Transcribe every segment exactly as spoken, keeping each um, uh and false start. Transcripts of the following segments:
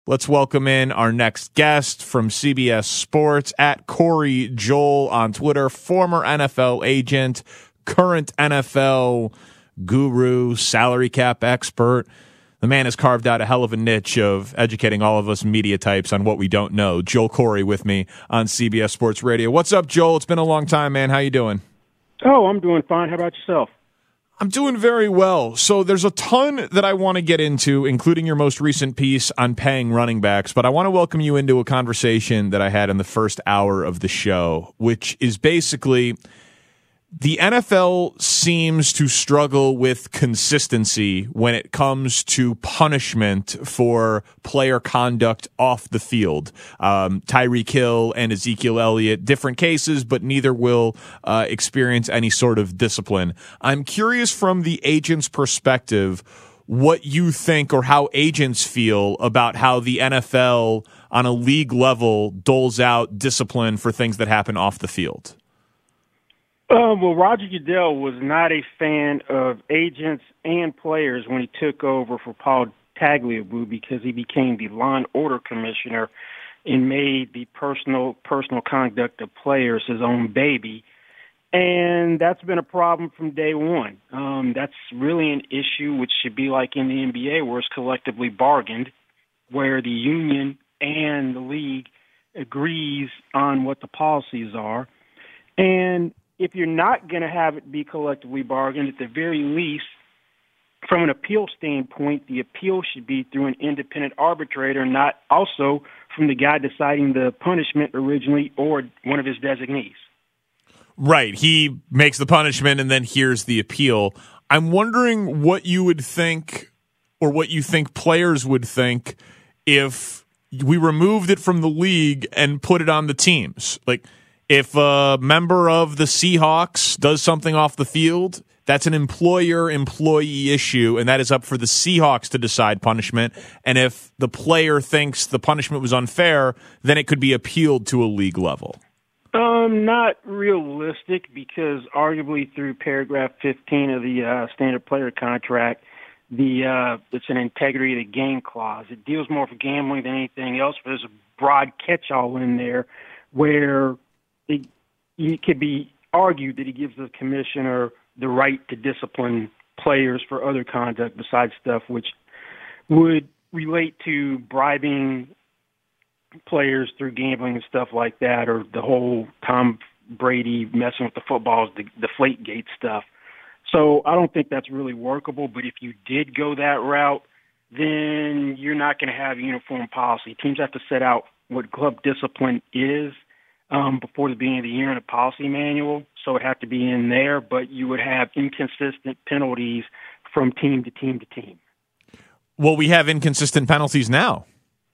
Let's welcome in our next guest from C B S Sports, at Corey Joel on Twitter, former N F L agent, current N F L guru, salary cap expert. The man has carved out a hell of a niche of educating all of us media types on what we don't know. Joel Corey with me on C B S Sports Radio. What's up, Joel? It's been a long time, man. How you doing? Oh, I'm doing fine. How about yourself? I'm doing very well. So there's a ton that I want to get into, including your most recent piece on paying running backs, but I want to welcome you into a conversation that I had in the first hour of the show, which is basically the N F L seems to struggle with consistency when it comes to punishment for player conduct off the field. Um, Tyreek Hill and Ezekiel Elliott, different cases, but neither will uh, experience any sort of discipline. I'm curious from the agent's perspective what you think or how agents feel about how the N F L on a league level doles out discipline for things that happen off the field. Uh, well, Roger Goodell was not a fan of agents and players when he took over for Paul Tagliabue because he became the law and order commissioner and made the personal personal conduct of players his own baby. And that's been a problem from day one. Um, that's really an issue which should be like in the N B A where it's collectively bargained, where the union and the league agrees on what the policies are. And if you're not going to have it be collectively bargained, at the very least, from an appeal standpoint, the appeal should be through an independent arbitrator, not also from the guy deciding the punishment originally or one of his designees. Right. He makes the punishment and then hears the appeal. I'm wondering what you would think or what you think players would think if we removed it from the league and put it on the teams. Like, if a member of the Seahawks does something off the field, that's an employer-employee issue, and that is up for the Seahawks to decide punishment. And if the player thinks the punishment was unfair, then it could be appealed to a league level. Um, not realistic, because arguably through paragraph fifteen of the uh, standard player contract, the uh, it's an integrity of the game clause. It deals more for gambling than anything else, but there's a broad catch-all in there where It, it could be argued that he gives the commissioner the right to discipline players for other conduct besides stuff which would relate to bribing players through gambling and stuff like that, or the whole Tom Brady messing with the footballs, the Deflategate stuff. So I don't think that's really workable, but if you did go that route, then you're not going to have uniform policy. Teams have to set out what club discipline is Um, before the beginning of the year in a policy manual, so it would have to be in there, but you would have inconsistent penalties from team to team to team. Well, we have inconsistent penalties now.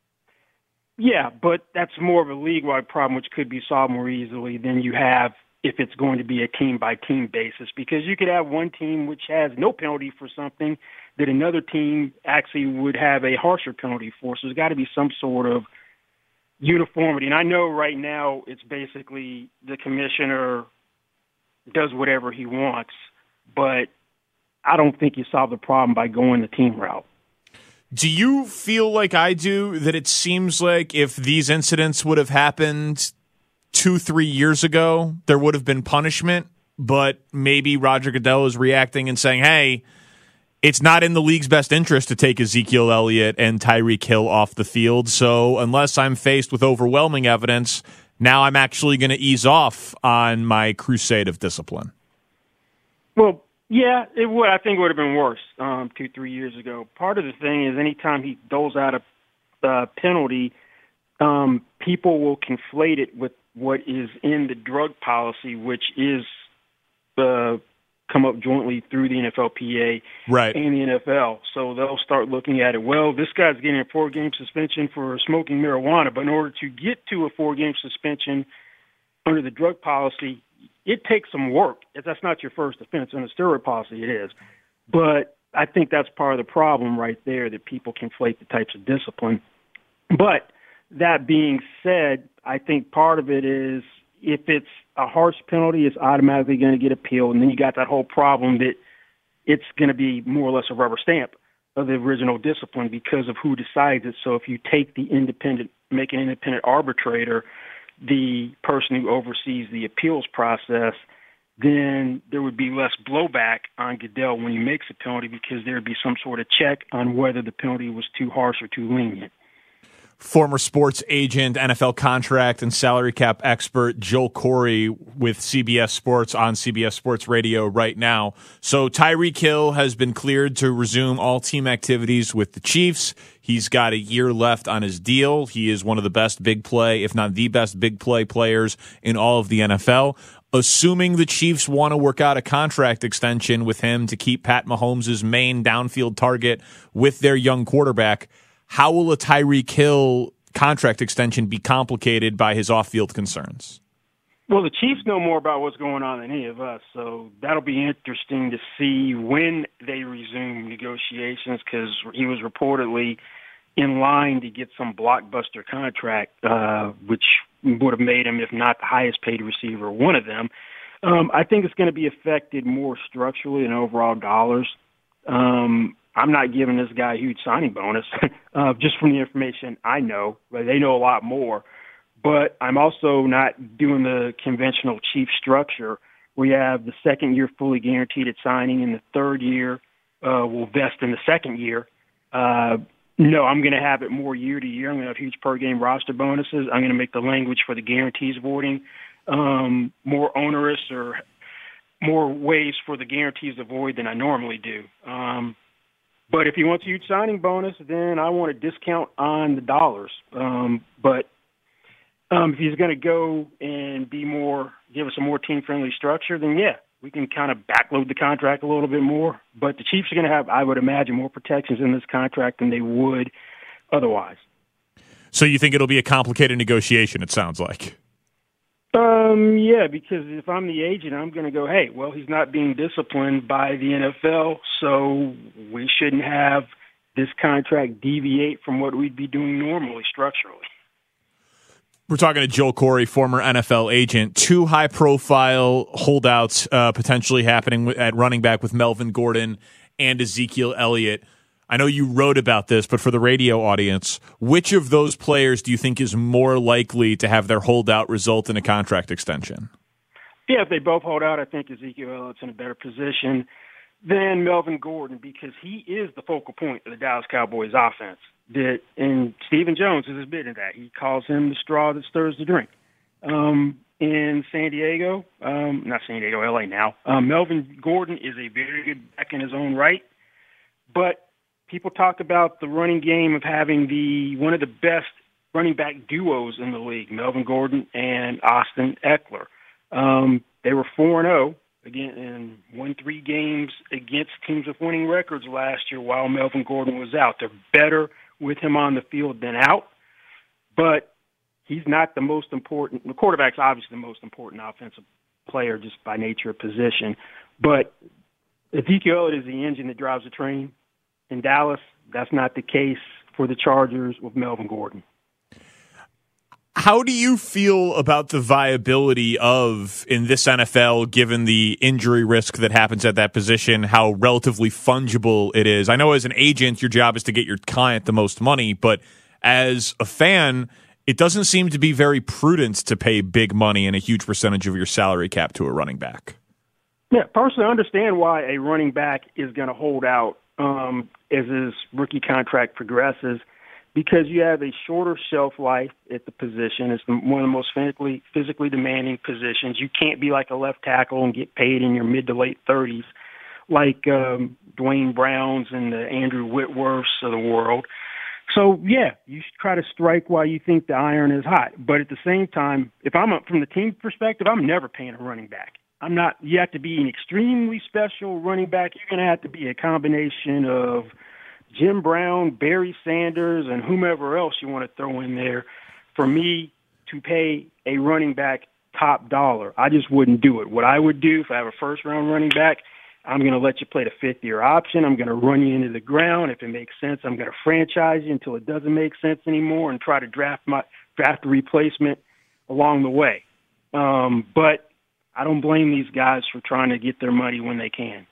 Yeah, but that's more of a league-wide problem, which could be solved more easily than you have if it's going to be a team-by-team basis, because you could have one team which has no penalty for something that another team actually would have a harsher penalty for, so there's got to be some sort of uniformity. And I know right now it's basically the commissioner does whatever he wants, but I don't think you solve the problem by going the team route. Do you feel like I do that it seems like if these incidents would have happened two, three years ago, there would have been punishment, but maybe Roger Goodell is reacting and saying, hey, it's not in the league's best interest to take Ezekiel Elliott and Tyreek Hill off the field. So unless I'm faced with overwhelming evidence, now I'm actually going to ease off on my crusade of discipline. Well, yeah, it would. I think it would have been worse um, two, three years ago. Part of the thing is anytime he doles out a uh, penalty, um, people will conflate it with what is in the drug policy, which is uh, come up jointly through the N F L P A right. and the N F L. So they'll start looking at it, well, this guy's getting a four-game suspension for smoking marijuana, but in order to get to a four-game suspension under the drug policy, it takes some work. That's not your first offense. Under steroid policy, it is. But I think that's part of the problem right there, that people conflate the types of discipline. But that being said, I think part of it is if it's a harsh penalty, it's automatically going to get appealed, and then you got that whole problem that it's going to be more or less a rubber stamp. of the original discipline because of who decides it. So if you take the independent, make an independent arbitrator the person who oversees the appeals process, then there would be less blowback on Goodell when he makes a penalty because there would be some sort of check on whether the penalty was too harsh or too lenient. Former sports agent, N F L contract and salary cap expert Joel Corry with C B S Sports on C B S Sports Radio right now. So Tyreek Hill has been cleared to resume all team activities with the Chiefs. He's got a year left on his deal. He is one of the best big play, if not the best big play players in all of the N F L. Assuming the Chiefs want to work out a contract extension with him to keep Pat Mahomes' main downfield target with their young quarterback, how will a Tyreek Hill contract extension be complicated by his off-field concerns? Well, the Chiefs know more about what's going on than any of us, so that'll be interesting to see when they resume negotiations because he was reportedly in line to get some blockbuster contract, uh, which would have made him, if not the highest paid receiver, one of them. Um, I think it's going to be affected more structurally in overall dollars. Um, I'm not giving this guy a huge signing bonus, uh, just from the information I know. But they know a lot more. But I'm also not doing the conventional Chief structure where you have the second year fully guaranteed at signing and the third year uh, will vest in the second year. Uh, no, I'm going to have it more year to year. I'm going to have huge per game roster bonuses. I'm going to make the language for the guarantees voiding um, more onerous or more ways for the guarantees to void than I normally do. Um, But if he wants a huge signing bonus, then I want a discount on the dollars. Um, but um, if he's going to go and be more, give us a more team-friendly structure, then yeah, we can kind of backload the contract a little bit more. But the Chiefs are going to have, I would imagine, more protections in this contract than they would otherwise. So you think it'll be a complicated negotiation, it sounds like. Um, yeah, because if I'm the agent, I'm going to go, hey, well, he's not being disciplined by the N F L, so we shouldn't have this contract deviate from what we'd be doing normally structurally. We're talking to Joel Corry, former N F L agent. Two high-profile holdouts uh, potentially happening at running back with Melvin Gordon and Ezekiel Elliott. I know you wrote about this, but for the radio audience, which of those players do you think is more likely to have their holdout result in a contract extension? Yeah, if they both hold out, I think Ezekiel Elliott's in a better position than Melvin Gordon because he is the focal point of the Dallas Cowboys offense. That, and Stephen Jones has admitted that. He calls him the straw that stirs the drink. Um, in San Diego, um, not San Diego, L A now, um, Melvin Gordon is a very good back in his own right, but people talk about the running game of having the one of the best running back duos in the league, Melvin Gordon and Austin Eckler. Um, they were four and zero again and won three games against teams with winning records last year while Melvin Gordon was out. They're better with him on the field than out, but he's not the most important. The quarterback's obviously the most important offensive player just by nature of position, but Ezekiel Elliott is the engine that drives the train. In Dallas, that's not the case for the Chargers with Melvin Gordon. How do you feel about the viability of, in this N F L, given the injury risk that happens at that position, how relatively fungible it is? I know as an agent, your job is to get your client the most money, but as a fan, it doesn't seem to be very prudent to pay big money and a huge percentage of your salary cap to a running back. Yeah, personally, I understand why a running back is going to hold out um, as his rookie contract progresses, because you have a shorter shelf life at the position. It's one of the most physically physically demanding positions. You can't be like a left tackle and get paid in your mid to late thirties like um, Dwayne Browns and the Andrew Whitworths of the world. So, yeah, you should try to strike while you think the iron is hot. But at the same time, if I'm a, from the team perspective, I'm never paying a running back. I'm not. You have to be an extremely special running back. You're going to have to be a combination of Jim Brown, Barry Sanders, and whomever else you want to throw in there for me to pay a running back top dollar. I just wouldn't do it. What I would do if I have a first-round running back, I'm going to let you play the fifth-year option. I'm going to run you into the ground. If it makes sense, I'm going to franchise you until it doesn't make sense anymore and try to draft my draft a replacement along the way. Um, but I don't blame these guys for trying to get their money when they can.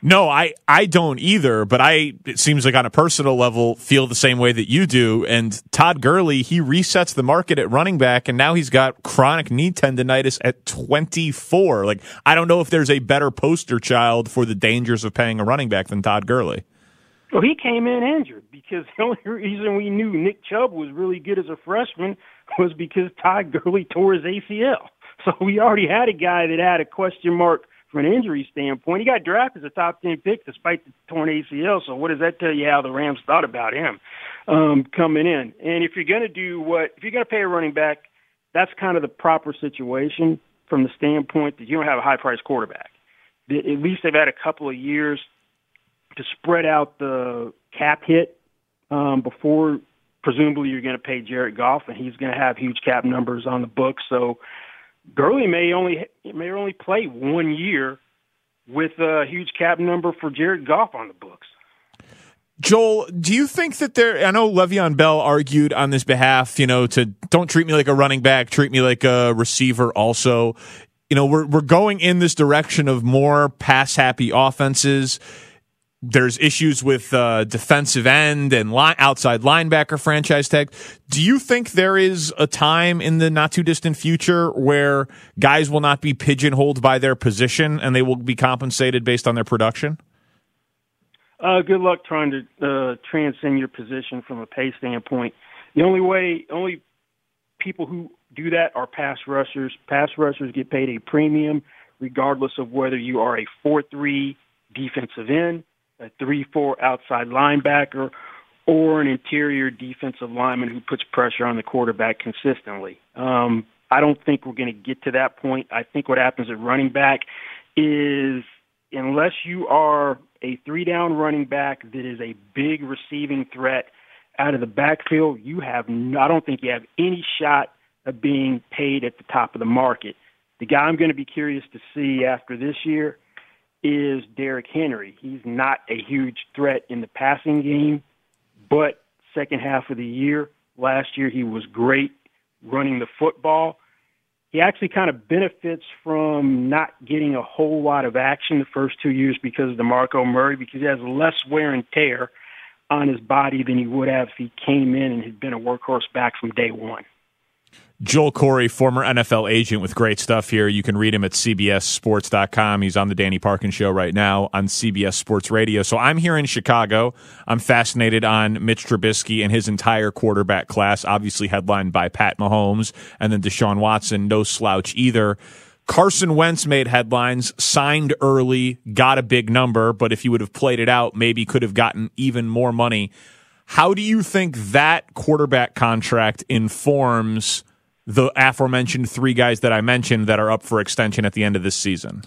No, I, I don't either, but I, it seems like on a personal level, feel the same way that you do. And Todd Gurley, he resets the market at running back, and now he's got chronic knee tendonitis at twenty-four. Like, I don't know if there's a better poster child for the dangers of paying a running back than Todd Gurley. Well, he came in injured because the only reason we knew Nick Chubb was really good as a freshman was because Todd Gurley tore his A C L. So we already had a guy that had a question mark from an injury standpoint. He got drafted as a top ten pick despite the torn A C L. So what does that tell you how the Rams thought about him um, coming in? And if you're going to do what, if you're going to pay a running back, that's kind of the proper situation from the standpoint that you don't have a high-priced quarterback. At least they've had a couple of years to spread out the cap hit um, before presumably you're going to pay Jared Goff, and he's going to have huge cap numbers on the books. So Gurley may only may only play one year with a huge cap number for Jared Goff on the books. Joel, do you think that there, I know Le'Veon Bell argued on this behalf, you know, to don't treat me like a running back, treat me like a receiver also. You know, we're we're going in this direction of more pass-happy offenses. There's issues with uh, defensive end and line, outside linebacker franchise tag. Do you think there is a time in the not-too-distant future where guys will not be pigeonholed by their position and they will be compensated based on their production? Uh, good luck trying to uh, transcend your position from a pay standpoint. The only way, only people who do that are pass rushers. Pass rushers get paid a premium regardless of whether you are a four three defensive end, a three four outside linebacker, or an interior defensive lineman who puts pressure on the quarterback consistently. Um, I don't think we're going to get to that point. I think what happens at running back is unless you are a three-down running back that is a big receiving threat out of the backfield, you have no, I don't think you have any shot of being paid at the top of the market. The guy I'm going to be curious to see after this year is Derrick Henry. He's not a huge threat in the passing game, but second half of the year, last year he was great running the football. He actually kind of benefits from not getting a whole lot of action the first two years because of DeMarco Murray, because he has less wear and tear on his body than he would have if he came in and had been a workhorse back from day one. Joel Corry, former N F L agent with great stuff here. You can read him at C B S sports dot com. He's on the Danny Parkins Show right now on C B S Sports Radio. So I'm here in Chicago. I'm fascinated on Mitch Trubisky and his entire quarterback class, obviously headlined by Pat Mahomes, and then Deshaun Watson, no slouch either. Carson Wentz made headlines, signed early, got a big number, but if he would have played it out, maybe could have gotten even more money. How do you think that quarterback contract informs the aforementioned three guys that I mentioned that are up for extension at the end of this season?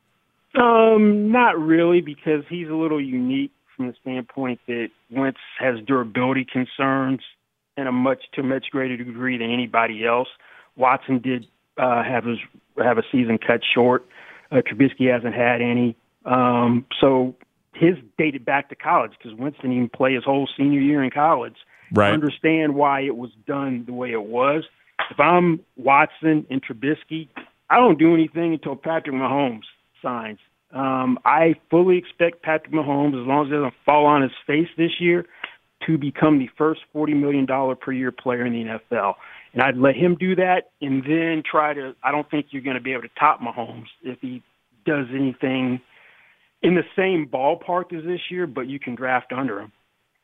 Um, not really, because he's a little unique from the standpoint that Wentz has durability concerns in a much to a much greater degree than anybody else. Watson did uh, have his have a season cut short. Uh, Trubisky hasn't had any. Um, so his dated back to college because Wentz didn't even play his whole senior year in college. Right. I understand why it was done the way it was. If I'm Watson and Trubisky, I don't do anything until Patrick Mahomes signs. Um, I fully expect Patrick Mahomes, as long as it doesn't fall on his face this year, to become the first forty million dollars per year player in the N F L. And I'd let him do that and then try to – I don't think you're going to be able to top Mahomes if he does anything in the same ballpark as this year, but you can draft under him.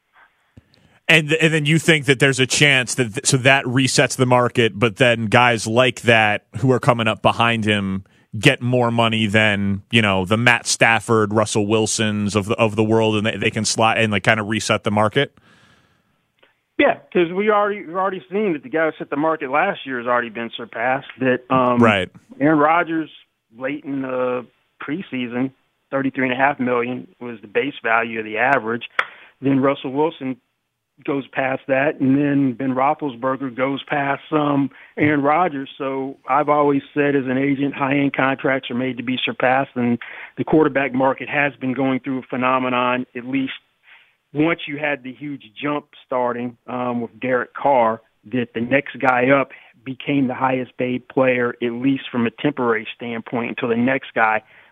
And and then you think that there's a chance that so that resets the market, but then guys like that who are coming up behind him get more money than, you know, the Matt Stafford, Russell Wilsons of the of the world, and they, they can slot and like kind of reset the market. Yeah, because we already we've already seen that the guy who set the market last year has already been surpassed. That um, right, Aaron Rodgers late in the preseason, thirty-three and a half million was the base value of the average. Then Russell Wilson goes past that, and then Ben Roethlisberger goes past um, Aaron Rodgers. So I've always said as an agent, high-end contracts are made to be surpassed, and the quarterback market has been going through a phenomenon, at least once you had the huge jump starting um, with Derek Carr, that the next guy up became the highest paid player, at least from a temporary standpoint, until the next guy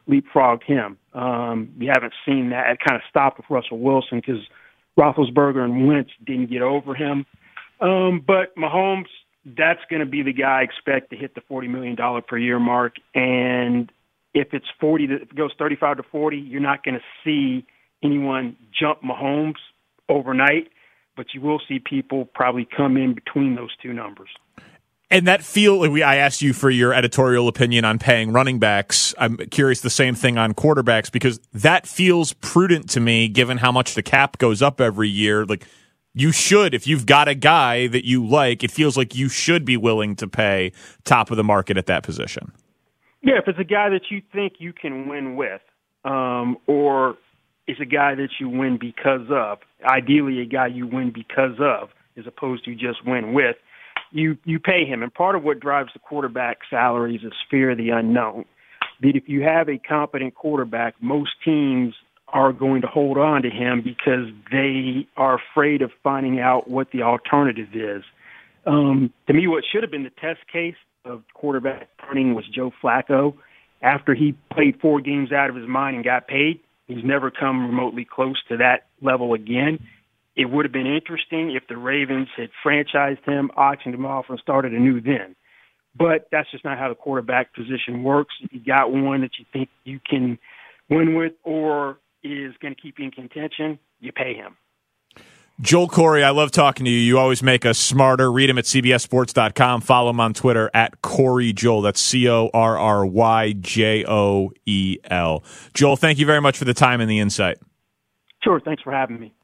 leapfrogged him. Um, you haven't seen that. It kind of stopped with Russell Wilson because Roethlisberger and Wentz didn't get over him. Um, but Mahomes, that's going to be the guy I expect to hit the forty million dollars per year mark. And if it's forty, to, if it goes thirty-five to forty, you're not going to see anyone jump Mahomes overnight, but you will see people probably come in between those two numbers. And that feel, we I asked you for your editorial opinion on paying running backs. I'm curious the same thing on quarterbacks, because that feels prudent to me given how much the cap goes up every year. Like, you should, if you've got a guy that you like, it feels like you should be willing to pay top of the market at that position. Yeah, if it's a guy that you think you can win with, um, or it's a guy that you win because of, ideally a guy you win because of, as opposed to just win with, you, you pay him. And part of what drives the quarterback salaries is fear of the unknown. That if you have a competent quarterback, most teams are going to hold on to him because they are afraid of finding out what the alternative is. Um, to me, what should have been the test case of quarterback turning was Joe Flacco. After he played four games out of his mind and got paid, he's never come remotely close to that level again. It would have been interesting if the Ravens had franchised him, auctioned him off, and started anew then. But that's just not how the quarterback position works. If you got one that you think you can win with or is going to keep you in contention, you pay him. Joel Corry, I love talking to you. You always make us smarter. Read him at C B S Sports dot com. Follow him on Twitter at Corry Joel. That's C O R R Y J O E L. Joel, thank you very much for the time and the insight. Sure. Thanks for having me.